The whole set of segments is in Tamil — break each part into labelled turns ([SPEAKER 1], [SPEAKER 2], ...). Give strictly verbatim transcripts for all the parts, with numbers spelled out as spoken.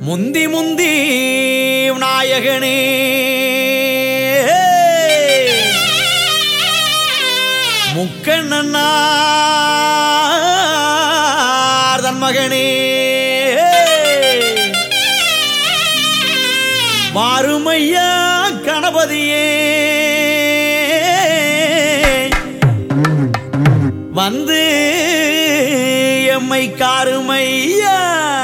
[SPEAKER 1] முந்தி முந்தி நாயகனே முக்கண்ணனார் தன் மகனே வாருமையா கணபதியே வந்து எம்மை காருமையா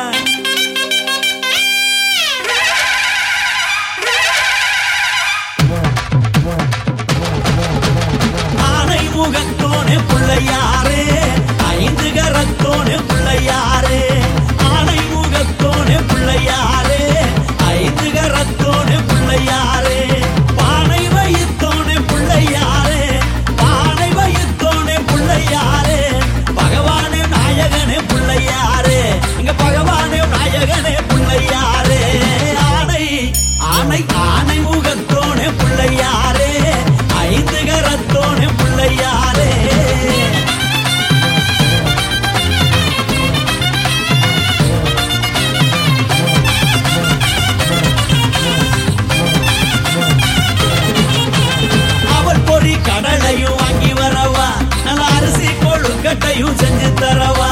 [SPEAKER 1] ஆனை முகத்தோனே பிள்ளையாரே ஐந்து கரத்தோனே பிள்ளையாரே ஆனை முகத்தோனே பிள்ளையாரே ஐந்து கரத்தோனே பிள்ளையாரே பானை வயித்தோனே பிள்ளையாரே பானை வயித்தோனே பிள்ளையாரே பகவானே நாயகனே பிள்ளையாரே இங்க பகவானே நாயகனே பிள்ளையாரே ஆனை ஆனை ஆனை முகத்தோனே பிள்ளையாரே ஐந்து கரத்தோனே பிள்ளையாரே அவள் பொறி கடலையும் வாங்கி வரவா நல்ல அரிசி கொழுக்கட்டையும் செஞ்சு தரவா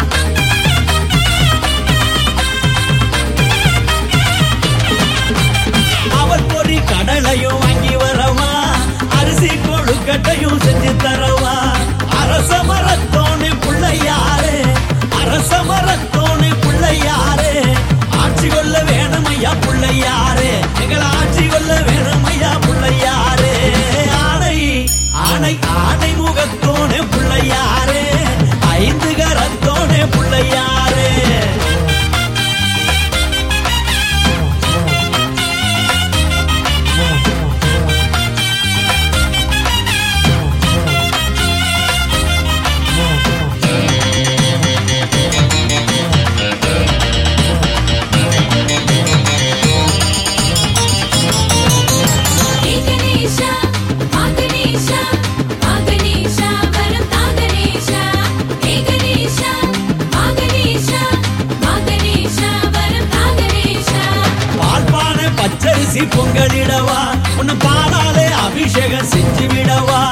[SPEAKER 1] அவள் பொறி கடலையும் வாங்கி வரவா அரிசி கொழுக்கட்டையும் செஞ்சு தரவா அரச மரத்தோனே பிள்ளையாரே அரச மரத்தோனே பிள்ளையாரே ஆட்சி கொள்ள வேணுமையா பிள்ளையாரே எங்களை ஆட்சி கொள்ள வேணுமையா பிள்ளையாரே ஆனை ஆனை ஆனை முகத்தோனே பிள்ளையாரே ஐந்து கரத்தோனே பிள்ளையாரே பச்சரிசி பொங்கலிடவா உன்னை பாலாலே அபிஷேகம் செஞ்சு விடவா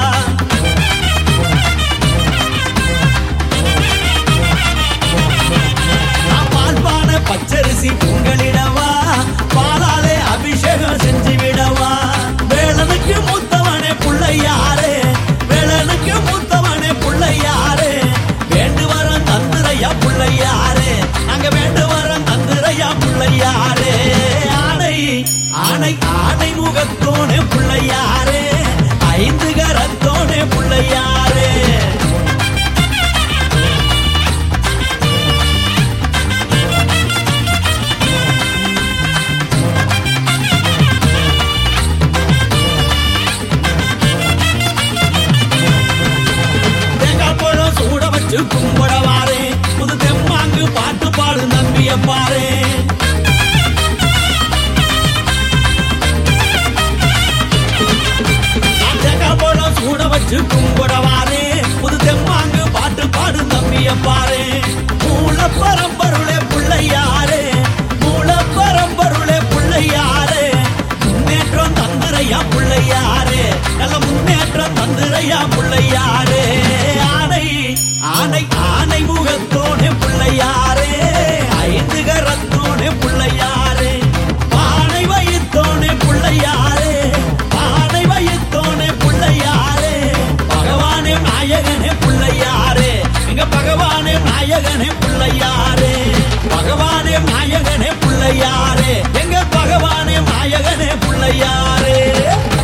[SPEAKER 1] பால்பான பச்சரிசி பொங்கலிடவா பாலாலே அபிஷேகம் செஞ்சு விடவா வேளனுக்கு மூத்தவனே பிள்ளையாரே வேளனுக்கு மூத்தவனே பிள்ளையாரே வேண்டு வரம் தந்துரையா பிள்ளையாரே நாங்க வேண்டு வரம் தந்துரையா பிள்ளையாரே ஆனை ஆனை முகத்தோனே பிள்ளையாரே ஐந்து கரத்தோனே பிள்ளையாரே தேங்காய் பழம் சூட வச்சு கும்பிடவாரே புது தெம்மாங்கு பாட்டு பாடு நம்பிய பாரு கூட வச்சு கும்பிடவாரே புது தெம்மாங்கு பாட்டு பாடு நம்பிய பாரு மூல பரம்பருளே பிள்ளையாரே மூல பரம்பருளே பிள்ளையாரே முன்னேற்றம் தந்துரையா பிள்ளையாரே நல்ல முன்னேற்றம் தந்துரையா பிள்ளையாரே ஆனை ஆனை ஆனை முகத்தோனே பிள்ளையாரே ஐந்து கரத்தோனே பிள்ளையாரே பானை வயித்தோனே பிள்ளையாரே பானை வயித்தோனே பிள்ளையாரே பகவானே நாயகனே பிள்ளையாரே எங்க பகவானே நாயகனே பிள்ளையாரே பகவானே நாயகனே பிள்ளையாரே எங்க பகவானே நாயகனே பிள்ளையாரே